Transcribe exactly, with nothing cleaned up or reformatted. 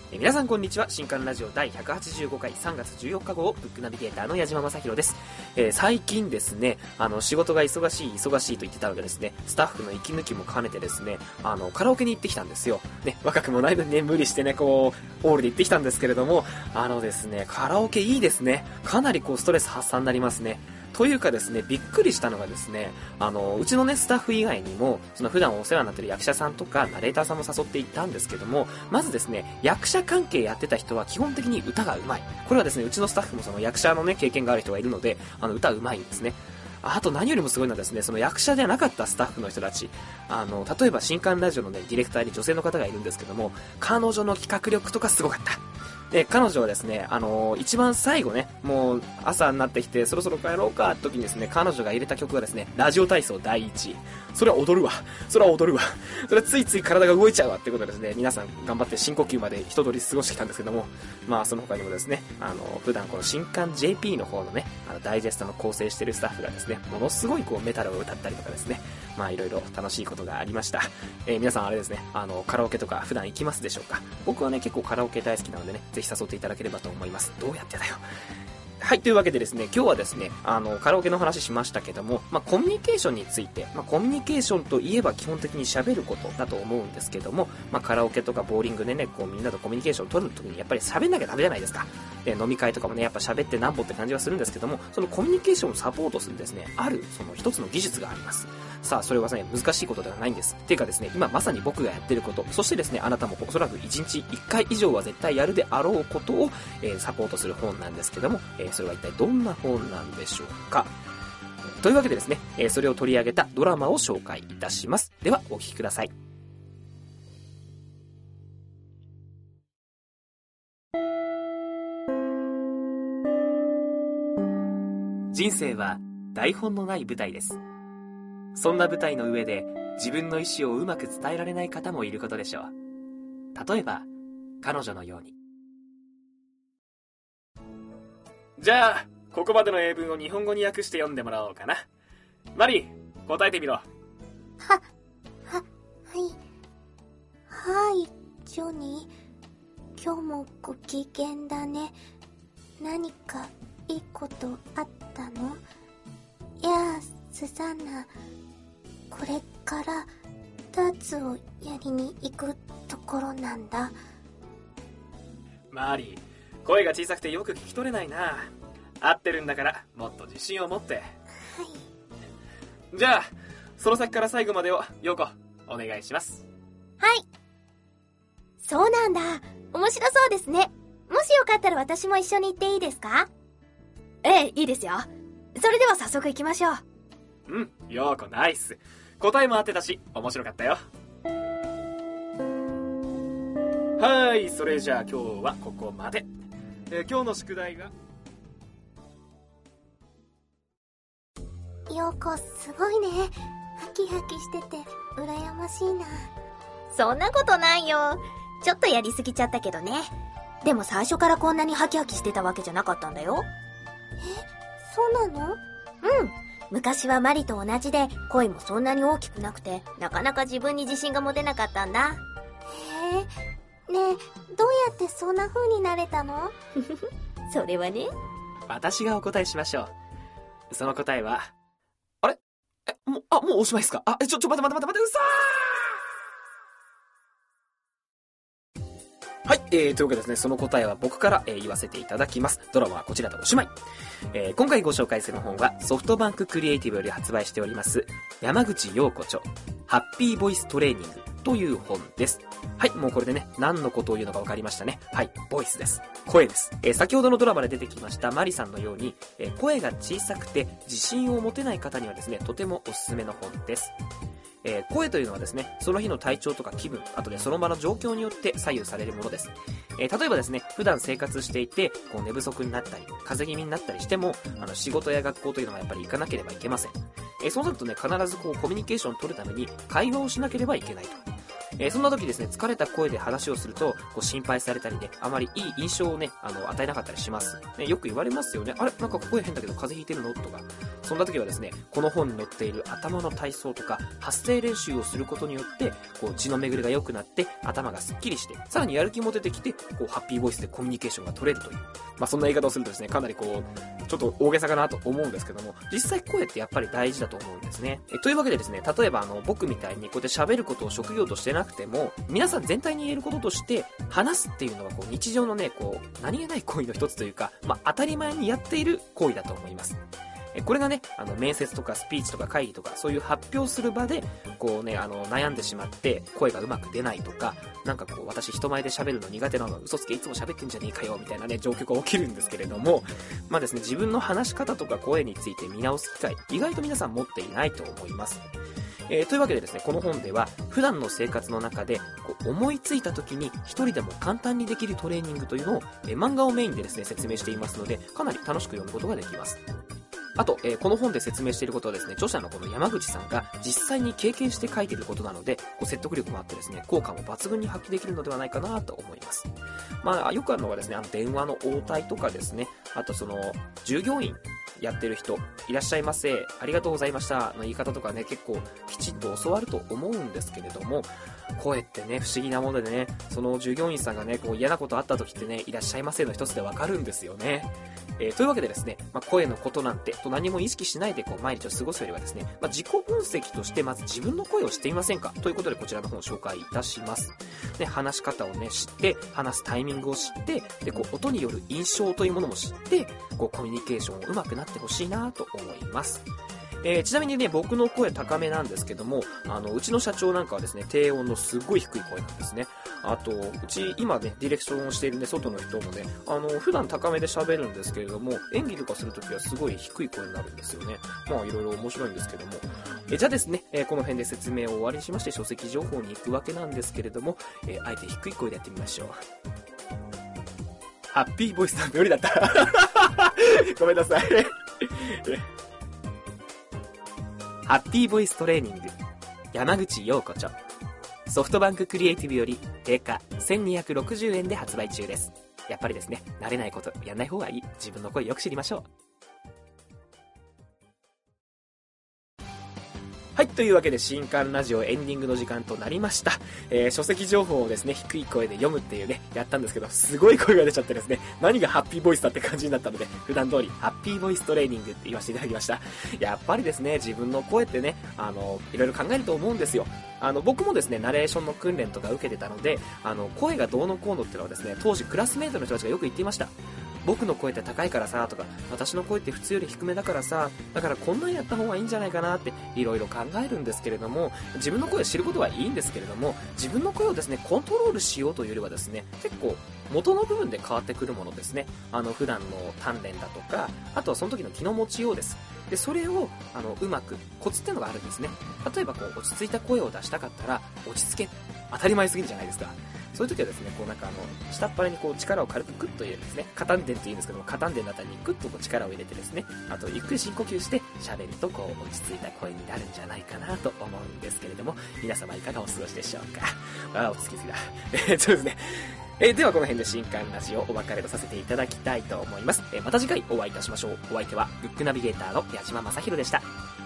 え皆さんこんにちは。新刊ラジオだいひゃくはちじゅうごかいさんがつじゅうよっか号ブックナビゲーターの矢島正宏です。えー、最近ですね、あの仕事が忙しい忙しいと言ってたのでですね、スタッフの息抜きも兼ねてですね、あのカラオケに行ってきたんですよ。ね、若くもないのにね、無理してね、こうオールで行ってきたんですけれども、あのですね、カラオケいいですね。かなりこうストレス発散になりますね。というかですね、びっくりしたのがですね、あのうちのねスタッフ以外にも、その普段お世話になってる役者さんとかナレーターさんも誘っていったんですけども、まずですね、役者関係やってた人は基本的に歌が上手い。これはですね、うちのスタッフもその役者のね経験がある人がいるので、あの歌上手いんですね。あと何よりもすごいのはですね、その役者ではなかったスタッフの人たち、あの例えば新刊ラジオのねディレクターに女性の方がいるんですけども、彼女の企画力とかすごかった。で、彼女はですね、あのー、一番最後ね、もう朝になってきてそろそろ帰ろうかって時にですね、彼女が入れた曲がですね、ラジオ体操だいいちい。それは踊るわ。それは踊るわ。それはついつい体が動いちゃうわってことでですね、皆さん頑張って深呼吸まで一通り過ごしてきたんですけども、まあその他にもですね、あのー、普段この新刊 ジェーピー の方のね、あのダイジェストの構成してるスタッフがですね、ものすごいこうメタルを歌ったりとかですね、まあいろいろ楽しいことがありました。えー、皆さんあれですね、あのカラオケとか普段行きますでしょうか？僕はね結構カラオケ大好きなのでね、ぜひ誘っていただければと思います。どうやってだよ。はい、というわけでですね、今日はですね、あのカラオケの話しましたけども、まあコミュニケーションについて、まあコミュニケーションといえば基本的に喋ることだと思うんですけども、まあカラオケとかボーリングでね、こうみんなとコミュニケーションを取るときにやっぱり喋んなきゃダメじゃないですか。で、飲み会とかもね、やっぱ喋ってなんぼって感じはするんですけども、そのコミュニケーションをサポートするですね、あるその一つの技術があります。さあ、それはね、難しいことではないんです。ていうかですね、今まさに僕がやってること、そしてですね、あなたもおそらくいちにちいっかい以上は絶対やるであろうことを、えー、サポートする本なんですけども、えー、それは一体どんな本なんでしょうか。というわけでですね、えー、それを取り上げたドラマを紹介いたします。では、お聞きください。人生は台本のない舞台です。そんな舞台の上で自分の意思をうまく伝えられない方もいることでしょう。例えば彼女のように。じゃあここまでの英文を日本語に訳して読んでもらおうかな。マリー、答えてみろ。は、 は、はい。はい、ジョニー。今日もご機嫌だね。何かいいことあったの？いや、スザンナ。これからダーツをやりに行くところなんだ。 マリー、声が小さくてよく聞き取れないな。合ってるんだからもっと自信を持って。はい。じゃあその先から最後までをヨーコお願いします。 はい。そうなんだ。面白そうですね。もしよかったら私も一緒に行っていいですか？ええ、いいですよ。それでは早速行きましょう。 うん、ヨーコナイス。答えも合ってたし面白かったよ。はい、それじゃあ今日はここまで。えー、今日の宿題はヨーコすごいね。ハキハキしてて羨ましいな。 そんなことないよ。ちょっとやりすぎちゃったけどね。でも最初からこんなにハキハキしてたわけじゃなかったんだよ。 え、そうなの？ うん。昔はマリと同じで声もそんなに大きくなくて、なかなか自分に自信が持てなかったんだ。 へえ。ねえ、どうやってそんな風になれたの？ それはね、 私がお答えしましょう。その答えは、あれえ、もう、あ、もうおしまいですか？あ、え、ちょ、ちょ、待って待って待って、うそー！はい、えー、というわけでですね、その答えは僕から、えー、言わせていただきます。ドラマはこちらでおしまい。えー、今回ご紹介する本はソフトバンククリエイティブより発売しております山口陽子著ハッピーボイストレーニングという本です。はい、もうこれでね、何のことを言うのか分かりましたね。はい、ボイスです。声です。えー、先ほどのドラマで出てきましたマリさんのように、えー、声が小さくて自信を持てない方にはですね、とてもおすすめの本です。えー、声というのはですね、その日の体調とか気分、あとでその場の状況によって左右されるものです。えー、例えばですね、普段生活していてこう寝不足になったり風邪気味になったりしても、あの仕事や学校というのはやっぱり行かなければいけません。えー、そうなるとね、必ずこうコミュニケーションを取るために会話をしなければいけないと。えー、そんな時ですね、疲れた声で話をするとこう心配されたりね、あまりいい印象をね、あの与えなかったりします、ね、よく言われますよね。あれ、なんか声変だけど風邪ひいてるのとか、 そんな時はですね、この本に載っている頭の体操とか発声練習をすることによって、こう血の巡りが良くなって頭がスッキリして、さらにやる気も出てきて、こうハッピーボイスでコミュニケーションが取れるという、まあそんな言い方をするとですね、かなりこうちょっと大げさかなと思うんですけども、実際声ってやっぱり大事だと思うんですね。えというわけでですね、例えばあの僕みたいにこうやって喋ることを職業としてなくても、皆さん全体に言えることとして話すっていうのはこう日常のね、こう何気ない行為の一つというか、まあ当たり前にやっている行為だと思います。これがね、あの面接とかスピーチとか会議とかそういう発表する場でこうね、あの悩んでしまって声がうまく出ないとか、なんかこう私人前で喋るの苦手なの、嘘つけいつも喋ってんじゃねえかよみたいなね状況が起きるんですけれども、まあですね、自分の話し方とか声について見直す機会、意外と皆さん持っていないと思います。えー、というわけでですね、この本では普段の生活の中でこう思いついた時に一人でも簡単にできるトレーニングというのを、えー、漫画をメインでですね説明していますので、かなり楽しく読むことができます。あと、えー、この本で説明していることはですね、著者のこの山口さんが実際に経験して書いていることなので、こう説得力もあってですね、効果も抜群に発揮できるのではないかなと思います。まあ、よくあるのがですね、あの電話の応対とかですね、あとその、従業員やってる人、いらっしゃいませ、ありがとうございましたの言い方とかね、結構きちっと教わると思うんですけれども、声ってね、不思議なものでね、その従業員さんがね、こう嫌なことあった時ってね、いらっしゃいませの一つでわかるんですよね。えー、というわけでですね、まあ、声のことなんてと何も意識しないでこう毎日を過ごすよりはですね、まあ、自己分析としてまず自分の声をしてみませんかということで、こちらの本を紹介いたします。で、話し方をね、知って、話すタイミングを知って、で、こう音による印象というものも知って、こうコミュニケーションを上手くなってほしいなと思います。えー、ちなみにね、僕の声高めなんですけども、あのうちの社長なんかはですね、低音のすごい低い声なんですね。あとうち今ねディレクションをしているね外の人もね、あの普段高めで喋るんですけれども、演技とかするときはすごい低い声になるんですよね。まあいろいろ面白いんですけども、えじゃあですね、えー、この辺で説明を終わりにしまして書籍情報に行くわけなんですけれども、えー、あえて低い声でやってみましょう。ハッピーボイスなんて無理だったごめんなさいハッピーボイストレーニング、山口陽子著、ソフトバンククリエイティブより定価せんにひゃくろくじゅうえんで発売中です。やっぱりですね、慣れないことやんない方がいい。自分の声よく知りましょう。はい、というわけで新刊ラジオエンディングの時間となりました。えー、書籍情報をですね、低い声で読むっていうね、やったんですけど、すごい声が出ちゃってですね、何がハッピーボイスだって感じになったので、普段通りハッピーボイストレーニングって言わせていただきました。やっぱりですね、自分の声ってね、あの、いろいろ考えると思うんですよ。あの、僕もですね、ナレーションの訓練とか受けてたので、あの、声がどうのこうのっていうのはですね、当時クラスメイトの人たちがよく言っていました。僕の声って高いからさとか、私の声って普通より低めだからさ、だからこんなんやった方がいいんじゃないかなっていろいろ考えるんですけれども、自分の声を知ることはいいんですけれども、自分の声をですねコントロールしようというよりはですね、結構元の部分で変わってくるものですね。あの普段の鍛錬だとか、あとはその時の気の持ちようです。でそれをあのうまくコツっていうのがあるんですね。例えばこう落ち着いた声を出したかったら落ち着け、当たり前すぎるじゃないですか。そういう時はですね、こうなんかあの下っ腹にこう力を軽くグッと入れるんですね。下丹田って言うんですけども、下丹田のあたりにグッとこう力を入れてですね、あとゆっくり深呼吸して喋るとこう落ち着いた声になるんじゃないかなと思うんですけれども、皆様いかがお過ごしでしょうか。あー、落ち着きすぎだ。えー、そうですね。えー、ではこの辺で新刊ラジオお別れとさせていただきたいと思います。えー、また次回お会いいたしましょう。お相手はブックナビゲーターの矢島正宏でした。